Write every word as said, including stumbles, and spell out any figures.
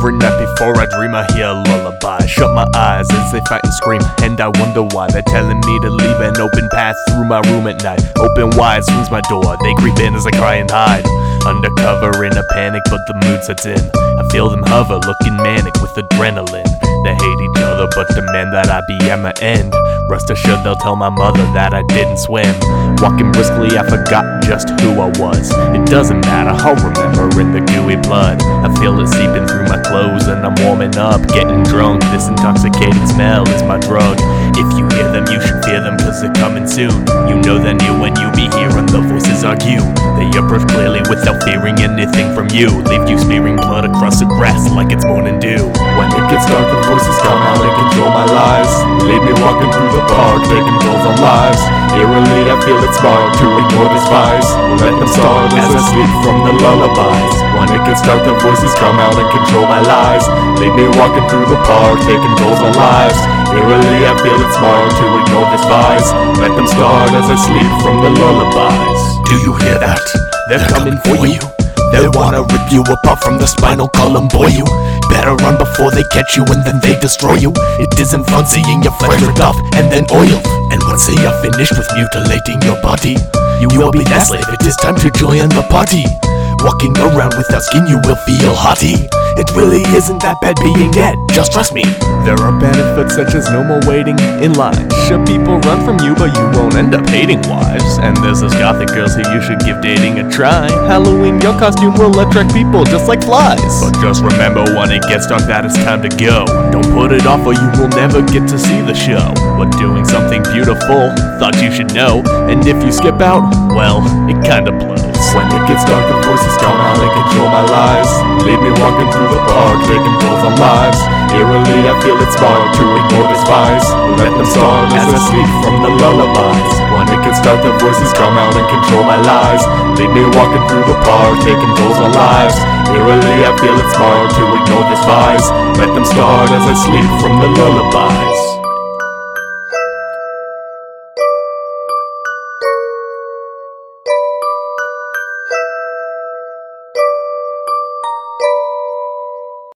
Every night before I dream I hear a lullaby. Shut my eyes as they fight and scream, and I wonder why they're telling me to leave an open path through my room at night. Open wide swings my door, they creep in as I cry and hide. Undercover in a panic, but the mood sets in. I feel them hover, looking manic with adrenaline. They hate each other, but demand that I be at my end. Rest assured they'll tell my mother that I didn't swim. Walking briskly, I forgot just who I was. It doesn't matter, I'll remember in the gooey blood. I feel it seeping through my clothes and I'm warming up, getting drunk. This intoxicating smell is my drug. If you hear them, you should fear them, cause they're coming soon. You know they're near when you be hearing the voices argue. They approach clearly without fearing anything from you. Leave you smearing blood across the grass like it's morning dew. When it gets dark, the voices come out and control my lies. Leave me walking through the park, taking pills on lives. Eerily I feel it's smart to ignore this vice. Let them start as I sleep from the lullabies. When it gets dark, the voices come out and control my lies. Leave me walking through the park, taking pills on lives. Eerily I feel it's smart to ignore this vice. Let them start as I sleep from the lullabies. Do you hear that? They're coming for you. They wanna rip you apart from the spinal column, boy. You better run before they catch you and then they destroy you. It isn't fun seeing your flesh ripped off and then oiled. And once they are finished with mutilating your body, you will be their slave. It is time to join the party. Walking around without skin, you will feel haughty. It really isn't that bad being dead, just trust me. There are benefits such as no more waiting in line. Sure, people run from you, but you won't end up hating wives. And there's those gothic girls who you should give dating a try. Halloween, your costume will attract people just like flies. But just remember when it gets dark that it's time to go. Don't put it off or you will never get to see the show. But doing something beautiful, thought you should know. And if you skip out, well, it kinda blows. When it gets dark, the voices come out and control my lies. Leave me walking through the park, taking pills on lives. Eerily I feel it's smart to ignore this vice. Let them start as I sleep from the lullabies. When it gets dark, the voices come out and control my lies. Leave me walking through the park, taking pills on lives. Eerily I feel it's smart to ignore this vice. Let them start as I sleep from the lullabies.